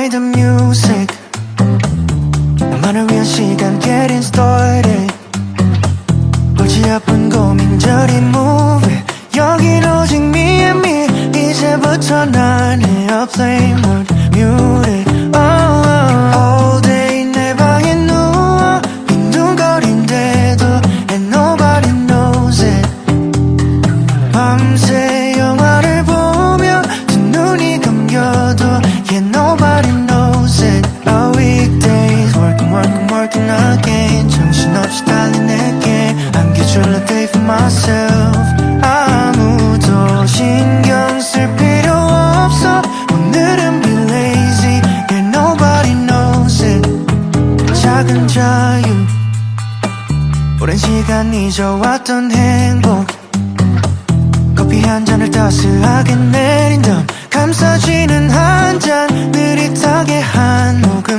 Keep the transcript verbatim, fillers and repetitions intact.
play the music. 나만을 위한 시간 getting started. 골치 아픈 고민저리 move it. 여긴 오직 me and me. 이제부터 난 airplane mode muted. Oh, oh. All day 내 방에 누워 빈둥거린대도 and nobody knows it. 밤새 영화를 보며 두 눈이 감겨도 yeah nobody knows it. A weekdays working working working again. 정신없이 달린 내게 안겨줄 a day for myself. 아무도 신경 쓸 필요 없어. 오늘은 be lazy. Yeah nobody knows it. 작은 자유 오랜 시간 잊어왔던 행복. 커피 한 잔을 따스하게 내린 다음 감싸지는 한 잔 느릿하게 한 모금.